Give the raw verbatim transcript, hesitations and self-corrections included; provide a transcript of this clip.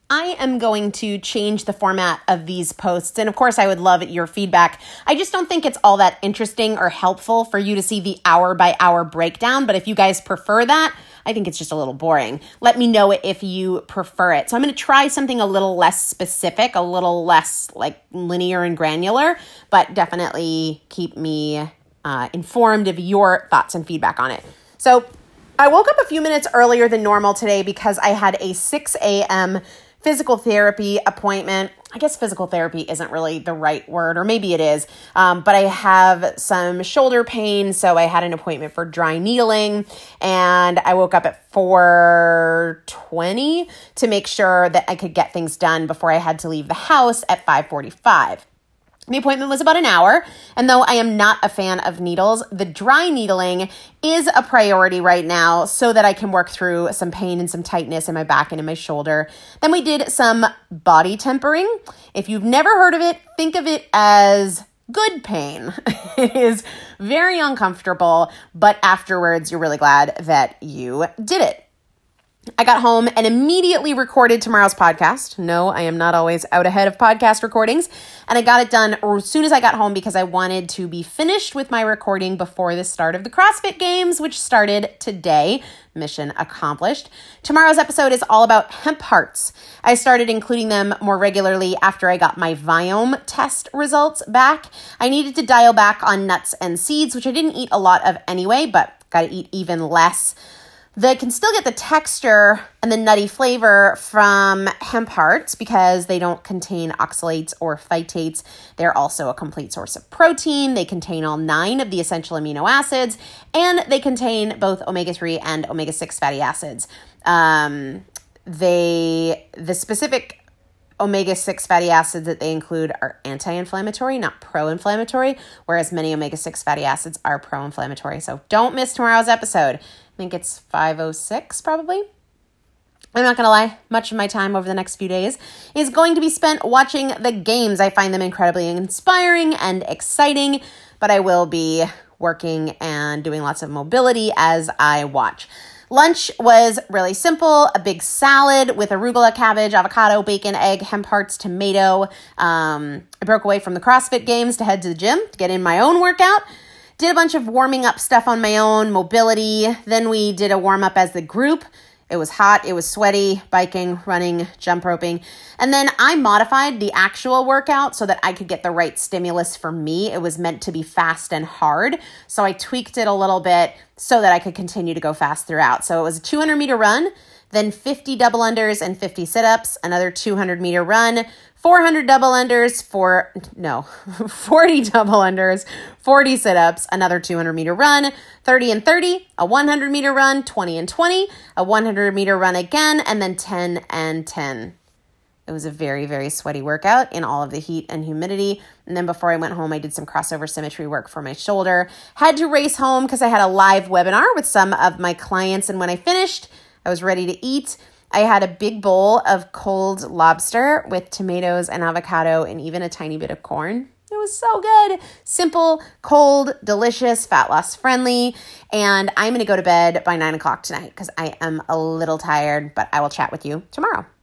I am going to change the format of these posts. And of course, I would love your feedback. I just don't think it's all that interesting or helpful for you to see the hour by hour breakdown. But if you guys prefer that, I think it's just a little boring. Let me know if you prefer it. So I'm going to try something a little less specific, a little less like linear and granular, but definitely keep me uh, informed of your thoughts and feedback on it. So I woke up a few minutes earlier than normal today because I had a six a.m. physical therapy appointment. I guess physical therapy isn't really the right word, or maybe it is, um, but I have some shoulder pain, so I had an appointment for dry needling, and I woke up at four twenty to make sure that I could get things done before I had to leave the house at five forty-five. The appointment was about an hour, and though I am not a fan of needles, the dry needling is a priority right now so that I can work through some pain and some tightness in my back and in my shoulder. Then we did some body tempering. If you've never heard of it, think of it as good pain. It is very uncomfortable, but afterwards you're really glad that you did it. I got home and immediately recorded tomorrow's podcast. No, I am not always out ahead of podcast recordings. And I got it done as soon as I got home because I wanted to be finished with my recording before the start of the CrossFit Games, which started today. Mission accomplished. Tomorrow's episode is all about hemp hearts. I started including them more regularly after I got my Viome test results back. I needed to dial back on nuts and seeds, which I didn't eat a lot of anyway, but got to eat even less. They can still get the texture and the nutty flavor from hemp hearts because they don't contain oxalates or phytates. They're also a complete source of protein. They contain all nine of the essential amino acids, and they contain both omega three and omega six fatty acids. Um, they, the specific omega six fatty acids that they include are anti-inflammatory, not pro-inflammatory, whereas many omega six fatty acids are pro-inflammatory. So don't miss tomorrow's episode. I think it's five oh six probably. I'm not going to lie, much of my time over the next few days is going to be spent watching the games. I find them incredibly inspiring and exciting, but I will be working and doing lots of mobility as I watch. Lunch was really simple, a big salad with arugula, cabbage, avocado, bacon, egg, hemp hearts, tomato. Um, I broke away from the CrossFit Games to head to the gym to get in my own workout. Did a bunch of warming up stuff on my own, mobility. Then we did a warm up as the group. It was hot, it was sweaty, biking, running, jump roping. And then I modified the actual workout so that I could get the right stimulus for me. It was meant to be fast and hard. So I tweaked it a little bit so that I could continue to go fast throughout. So it was a two hundred meter run, then fifty double unders and fifty sit-ups, another two hundred meter run, four hundred double unders, for, no, forty double unders, forty sit-ups, another two hundred meter run, thirty and thirty, a one hundred meter run, twenty and twenty, a one hundred meter run again, and then ten and ten. It was a very, very sweaty workout in all of the heat and humidity. And then before I went home, I did some crossover symmetry work for my shoulder. Had to race home because I had a live webinar with some of my clients. And when I finished, I was ready to eat. I had a big bowl of cold lobster with tomatoes and avocado and even a tiny bit of corn. It was so good. Simple, cold, delicious, fat loss friendly. And I'm going to go to bed by nine o'clock tonight because I am a little tired, but I will chat with you tomorrow.